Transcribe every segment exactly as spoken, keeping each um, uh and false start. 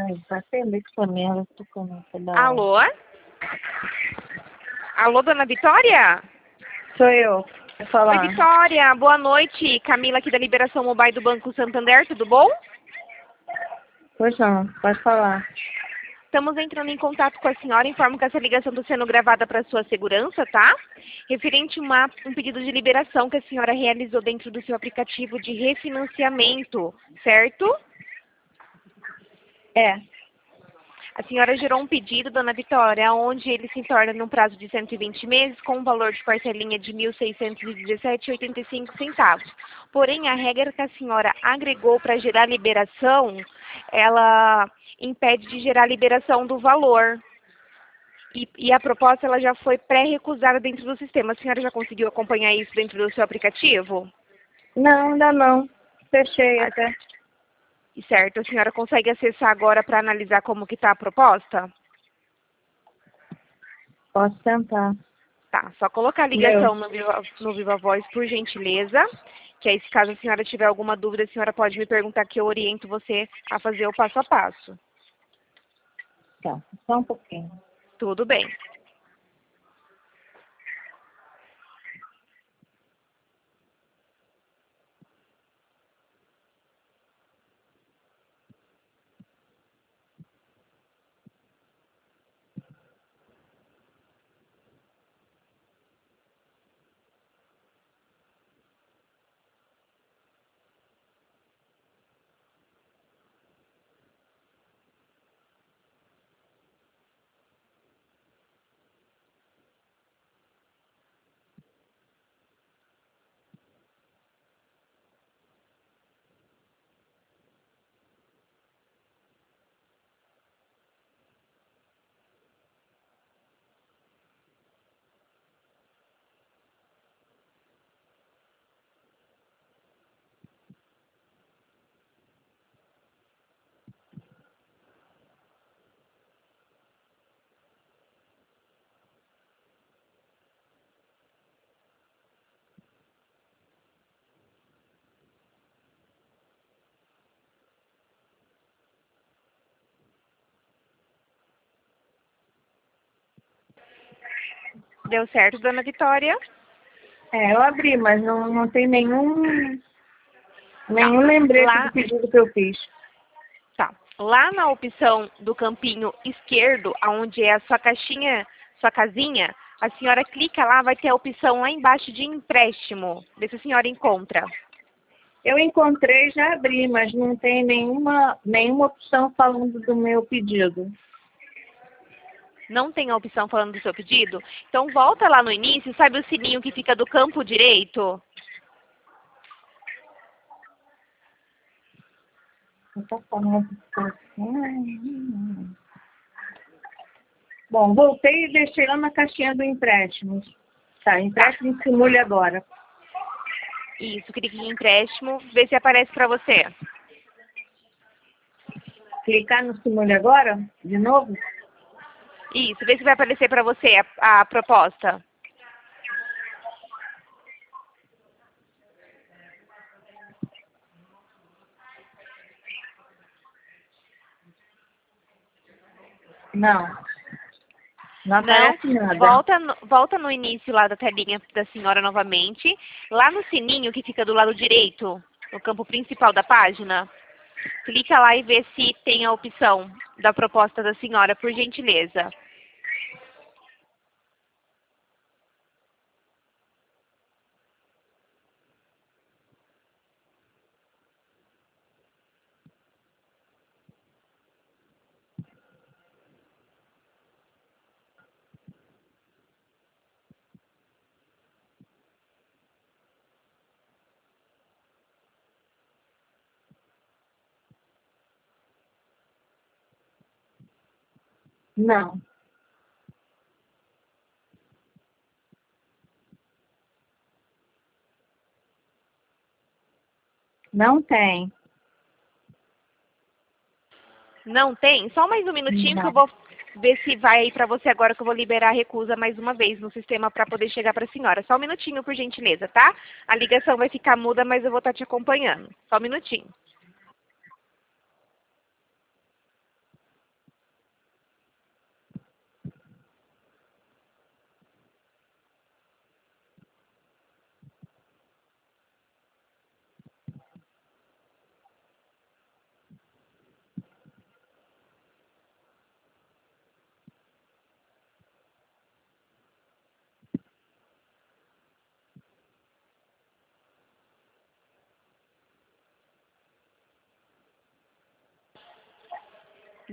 Ai, tá feliz comigo, eu tô com toda hora. Alô? Alô, dona Vitória? Sou eu, vou falar. Oi, Vitória. Boa noite. Camila aqui da Liberação Mobile do Banco Santander, tudo bom? Pois não, pode falar. Estamos entrando em contato com a senhora, informo que essa ligação está sendo gravada para sua segurança, tá? Referente a uma, um pedido de liberação que a senhora realizou dentro do seu aplicativo de refinanciamento, certo? É, A senhora gerou um pedido, dona Vitória, onde ele se torna num prazo de cento e vinte meses, com um valor de parcelinha de mil seiscentos e dezessete reais e oitenta e cinco centavos. Porém, a regra que a senhora agregou para gerar liberação, ela impede de gerar liberação do valor. E, e a proposta ela já foi pré-recusada dentro do sistema. A senhora já conseguiu acompanhar isso dentro do seu aplicativo? não, ainda não. Fechei até. E certo, a senhora consegue acessar agora para analisar como que está a proposta? Posso tentar. Tá, só colocar a ligação no Viva, no Viva Voz, por gentileza, que aí se caso a senhora tiver alguma dúvida, a senhora pode me perguntar que eu oriento você a fazer o passo a passo. Tá, só um pouquinho. Tudo bem. Deu certo, dona Vitória? É, eu abri, mas não, não tem nenhum, nenhum lembrete Lá, do pedido que eu fiz. tá. Lá na opção do campinho esquerdo, onde é a sua caixinha, sua casinha, a senhora clica lá, vai ter a opção lá embaixo de empréstimo. Vê se a senhora encontra. Eu encontrei, já abri, mas não tem nenhuma, nenhuma opção falando do meu pedido. Não tem a opção falando do seu pedido? Então volta lá no início, sabe o sininho que fica do campo direito? Não tá falando assim. Bom, voltei e deixei lá na caixinha do empréstimo. Tá, empréstimo simule agora. Isso, clique em empréstimo, vê se aparece para você. Clicar no simule agora, de novo? Isso, vê se vai aparecer para você a, a proposta. Não. Não Não, aparece nada. volta no, volta no início lá da telinha da senhora novamente. Lá no sininho que fica do lado direito, no campo principal da página. Clica lá e vê se tem a opção da proposta da senhora, por gentileza. Não. Não tem. Não tem? Só mais um minutinho que eu Não. vou ver se vai aí para você agora que eu vou liberar a recusa mais uma vez no sistema para poder chegar para a senhora. Só um minutinho, por gentileza, tá? A ligação vai ficar muda, mas eu vou estar te acompanhando. Só um minutinho.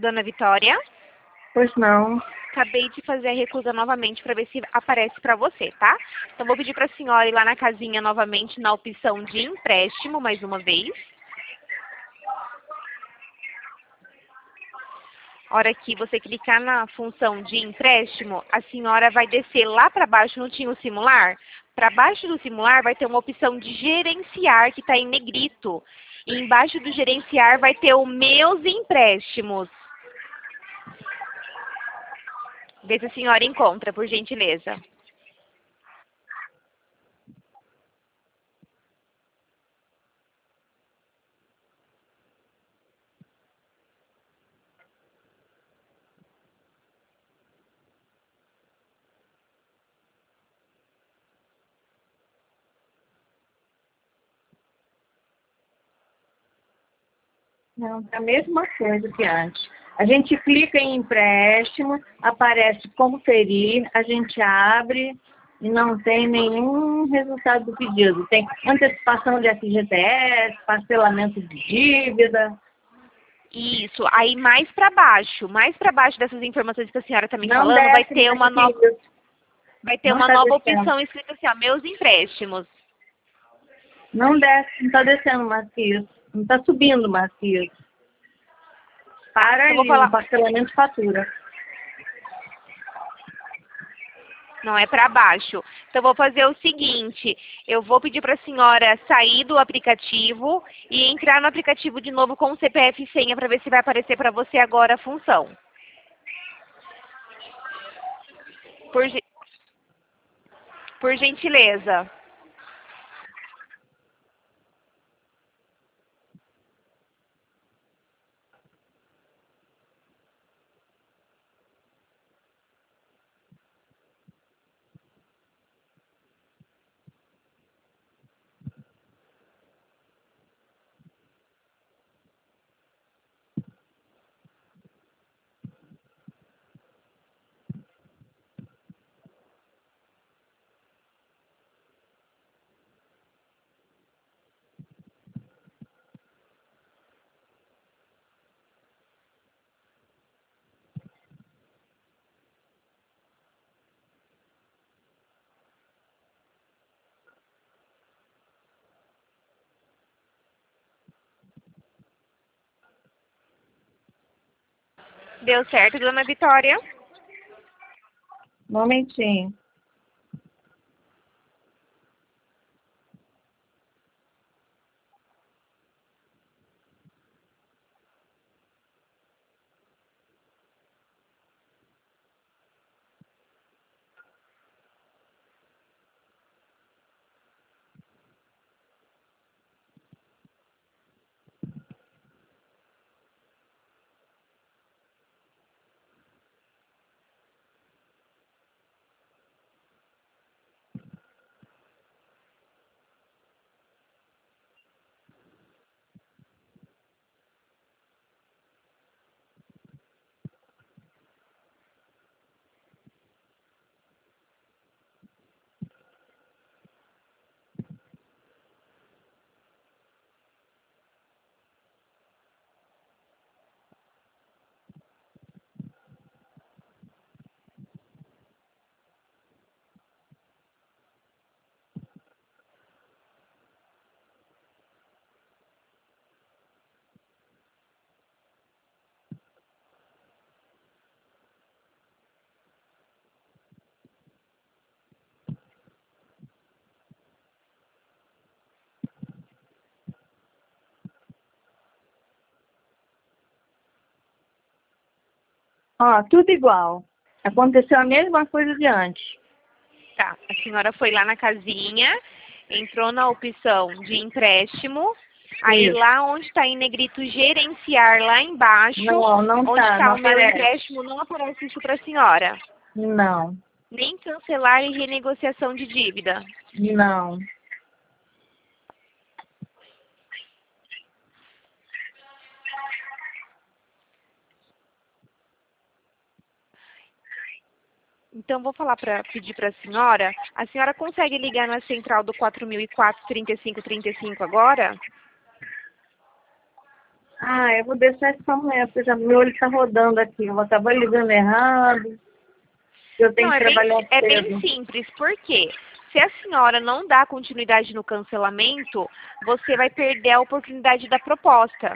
Dona Vitória? Pois não. Acabei de fazer a recusa novamente para ver se aparece para você, tá? Então, vou pedir para a senhora ir lá na casinha novamente na opção de empréstimo, mais uma vez. Hora que você clicar na função de empréstimo, a senhora vai descer lá para baixo, não tinha o simular? Para baixo do simular vai ter uma opção de gerenciar, que está em negrito. E embaixo do gerenciar vai ter o meus empréstimos. Vê se a senhora encontra, por gentileza. Não, é a mesma coisa que antes. A gente clica em empréstimo, aparece conferir, a gente abre e não tem nenhum resultado do pedido. Tem antecipação de F G T S, parcelamento de dívida. Isso. Aí mais para baixo, mais para baixo dessas informações que a senhora está me Não falando, vai desce ter uma mais nova, que isso. vai ter Não uma está nova descendo. opção escrita assim, ó, meus empréstimos. Não desce, não está descendo mais que isso. Não está subindo mais que isso. Para Eu vou aí, falar, no parcelamento de fatura. não é para baixo. Então, eu vou fazer o seguinte, eu vou pedir para a senhora sair do aplicativo e entrar no aplicativo de novo com o C P F e senha para ver se vai aparecer para você agora a função. Por, ge- por gentileza. Deu certo, dona Vitória? Um momentinho. Ó, tudo igual. Aconteceu a mesma coisa de antes. Tá, a senhora foi lá na casinha, entrou na opção de empréstimo, aí Isso. lá onde está em negrito gerenciar, lá embaixo, Não, não onde tá, está não o meu aparece. empréstimo, não aparece isso para a senhora. Não, Nem cancelar e renegociação de dívida. não. Então, vou falar para pedir para a senhora, a senhora consegue ligar na central do quatro mil e quatro, trinta e cinco, trinta e cinco agora? Ah, eu vou deixar isso pra amanhã, porque já, meu olho está rodando aqui. Eu vou acabar ligando errado. Eu tenho Não, que é bem, trabalhar é cedo. bem simples. Por quê? Se a senhora não dá continuidade no cancelamento, você vai perder a oportunidade da proposta.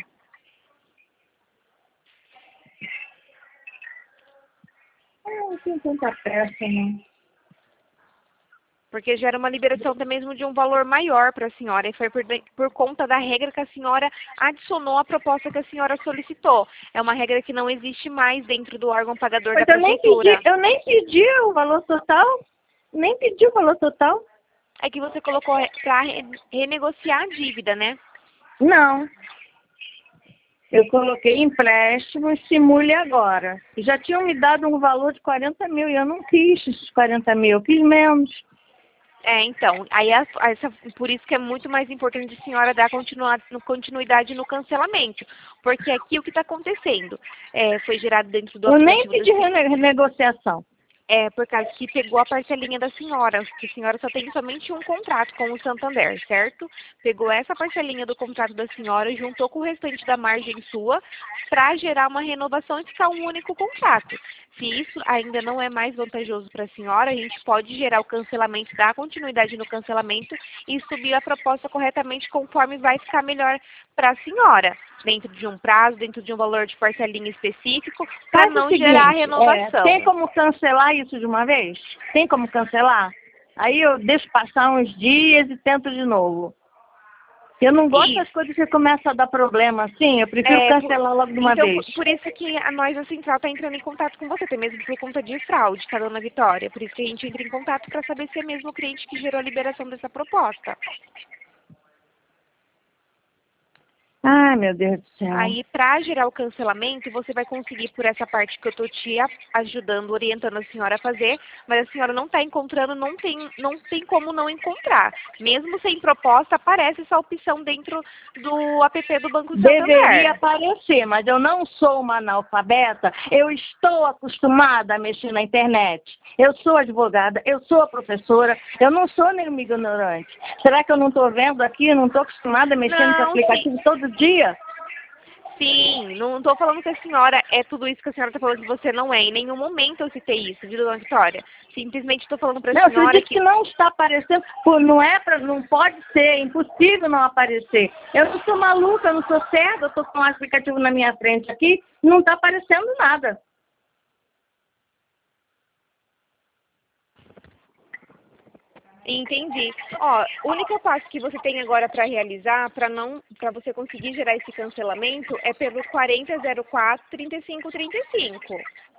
Ah, não tenho tanta pressa, não. Porque gera uma liberação até mesmo de um valor maior para a senhora. E foi por, de- por conta da regra que a senhora adicionou à proposta que a senhora solicitou. É uma regra que não existe mais dentro do órgão pagador Mas da eu nem pedi, prefeitura. eu nem pedi o valor total. Nem pedi o valor total. É que você colocou para renegociar a dívida, né? Não. Eu coloquei empréstimo, simule agora. E já tinham me dado um valor de quarenta mil e eu não quis esses quarenta mil, eu quis menos. É, então, aí a- essa, por isso que é muito mais importante a senhora dar continua- no- continuidade no cancelamento. Porque aqui o que está acontecendo é, foi gerado dentro do Eu nem aplicativo da pedi rene- renegociação. É, por causa que pegou a parcelinha da senhora, que a senhora só tem somente um contrato com o Santander, certo? Pegou essa parcelinha do contrato da senhora, juntou com o restante da margem sua, para gerar uma renovação e ficar um único contrato. Se isso ainda não é mais vantajoso para a senhora, a gente pode gerar o cancelamento, dar continuidade no cancelamento e subir a proposta corretamente conforme vai ficar melhor para a senhora, dentro de um prazo, dentro de um valor de parcelinha específico, para Faz o não seguinte, gerar a é, renovação. tem como cancelar isso de uma vez? Tem como cancelar? Aí eu deixo passar uns dias e tento de novo. Eu não gosto das Isso. coisas que começam a dar problema assim, eu prefiro É, por- cancelar logo de uma então, vez. por, por isso que a nós da Central está entrando em contato com você, até mesmo por conta de fraude, tá, dona Vitória? Por isso que a gente entra em contato para saber se é mesmo o cliente que gerou a liberação dessa proposta. Ai, meu Deus do céu. Aí, para gerar o cancelamento, você vai conseguir por essa parte que eu estou te a- ajudando, orientando a senhora a fazer, mas a senhora não está encontrando, não tem, não tem como não encontrar. Mesmo sem proposta, aparece essa opção dentro do app do Banco Deveria Santander. aparecer, mas eu não sou uma analfabeta. Eu estou acostumada a mexer na internet. Eu sou advogada, eu sou professora, eu não sou nenhuma ignorante. Será que eu não estou vendo aqui, não estou acostumada a mexer nesse Não, sim. aplicativo todo dia? Sim, não estou falando que a senhora é tudo isso que a senhora está falando que você não é. Em nenhum momento eu citei isso, viu, dona Vitória? Simplesmente estou falando para a Não, você senhora disse que... que não está aparecendo. Pô, não é pra, não pode ser, é impossível não aparecer. Eu não sou maluca, eu não sou cega, eu estou com um aplicativo na minha frente aqui, não está aparecendo nada. Entendi. Ó, o único passo que você tem agora para realizar, para não, para você conseguir gerar esse cancelamento, é pelo quarenta zero quatro, trinta e cinco trinta e cinco.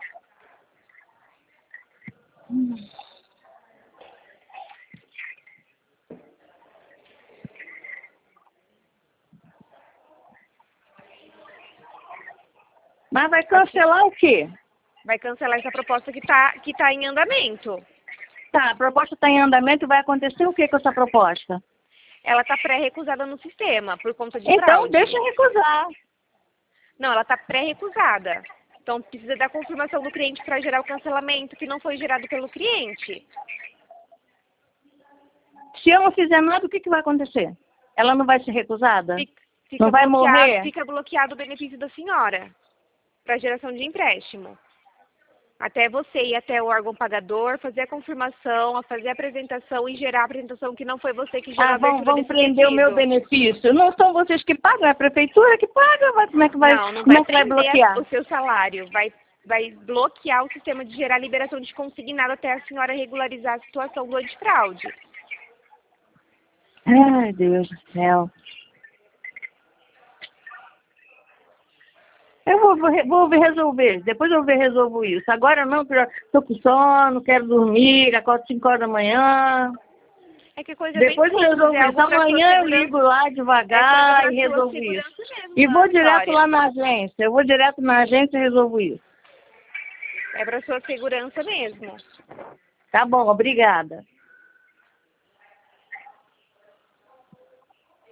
Mas vai cancelar o quê? Vai cancelar essa proposta que está que tá em andamento. Tá, a proposta está em andamento e vai acontecer o que com essa proposta? Ela está pré-recusada no sistema por conta de Então, fraude. deixa eu recusar. Não, ela está pré-recusada. Então, precisa da confirmação do cliente para gerar o cancelamento que não foi gerado pelo cliente. Se eu não fizer nada, o que, que vai acontecer? Ela não vai ser recusada? Fica, fica Não vai bloqueado, morrer? Fica bloqueado o benefício da senhora para geração de empréstimo. Até você ir até o órgão pagador, fazer a confirmação, a fazer a apresentação e gerar a apresentação que não foi você que gerou a Ah, vão, abertura vão desse prender o meu pedido. benefício. Não são vocês que pagam, é a prefeitura que paga. Vai, como é que vai, Não, não como vai é que vai prender bloquear? o seu salário. Vai, vai bloquear o sistema de gerar liberação de consignado até a senhora regularizar a situação do antifraude. Ai, Deus do céu. Eu vou, vou, re- vou ver resolver, depois eu ver resolvo isso. Agora não, porque eu estou com sono, quero dormir, acordo cinco horas da manhã. É que coisa Depois eu bem simples, resolvo é isso. algo pra sua Amanhã eu segurança. ligo lá É devagar coisa e pra sua resolvo segurança isso. mesmo, E dona vou direto Vitória. lá na agência. Eu vou direto na agência e resolvo isso. É para sua segurança mesmo. Tá bom, obrigada.